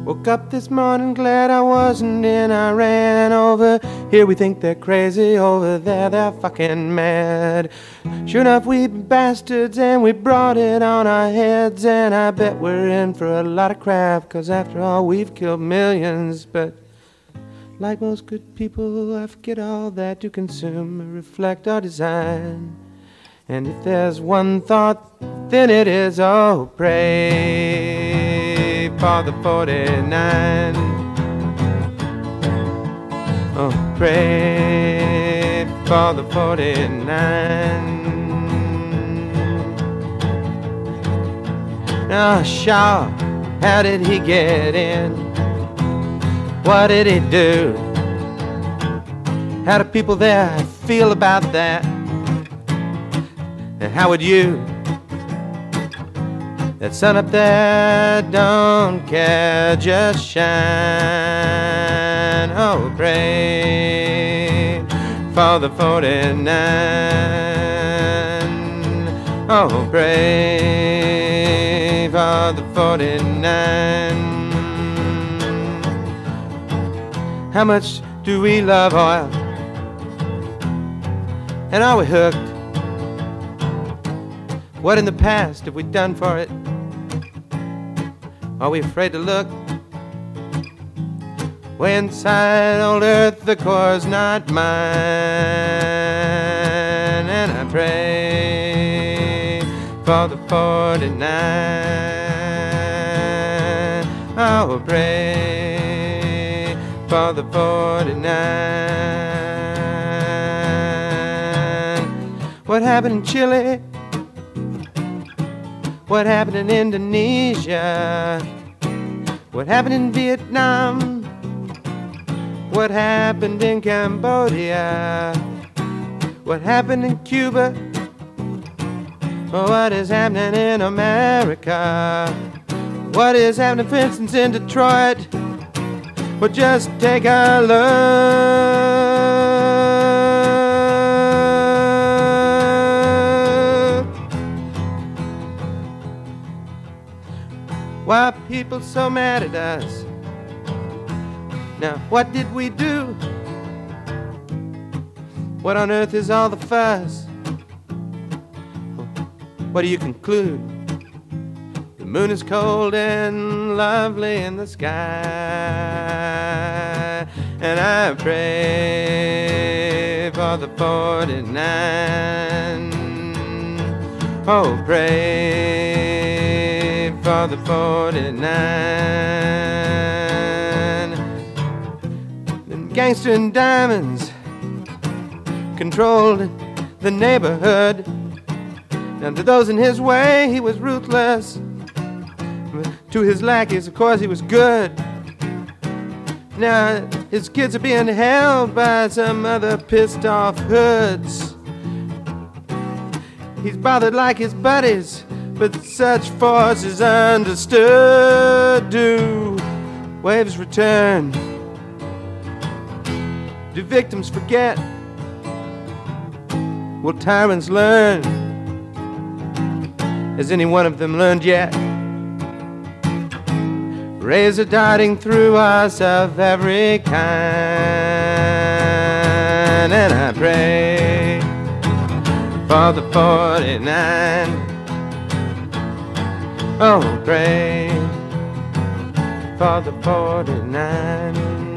Woke up this morning glad I wasn't in Iran. Over here we think they're crazy, over there they're fucking mad. Sure enough we bastards and we brought it on our heads. And I bet we're in for a lot of crap, 'cause after all we've killed millions. But like most good people I forget all that to consume or reflect or design. And if there's one thought, then it is, oh, pray for the 49. Oh, pray for the 49. Now, Shaw, how did he get in? What did he do? How do people there feel about that? And how would you? That sun up there don't care, just shine. Oh, pray for the 49. Oh, pray for the 49. How much do we love oil? And are we hooked? What in the past have we done for it? Are we afraid to look? Way inside old earth the core's not mine. And I pray for the 49. Oh, pray for the 49. What happened in Chile? What happened in Indonesia? What happened in Vietnam? What happened in Cambodia? What happened in Cuba? What is happening in America? What is happening, for instance, in Detroit? Well, just take a look. Why are people so mad at us? Now, what did we do? What on earth is all the fuss? What do you conclude? The moon is cold and lovely in the sky. And I pray for the 49. Oh, pray for the 49. Then Gangster and Diamonds controlled the neighborhood. Now to those in his way he was ruthless. To his lackeys, of course, he was good. Now his kids are being held by some other pissed off hoods. He's bothered like his buddies, but such force is understood. Do waves return? Do victims forget? Will tyrants learn? Has any one of them learned yet? Rays are darting through us of every kind. And I pray for the 49. Oh, pray for the 49.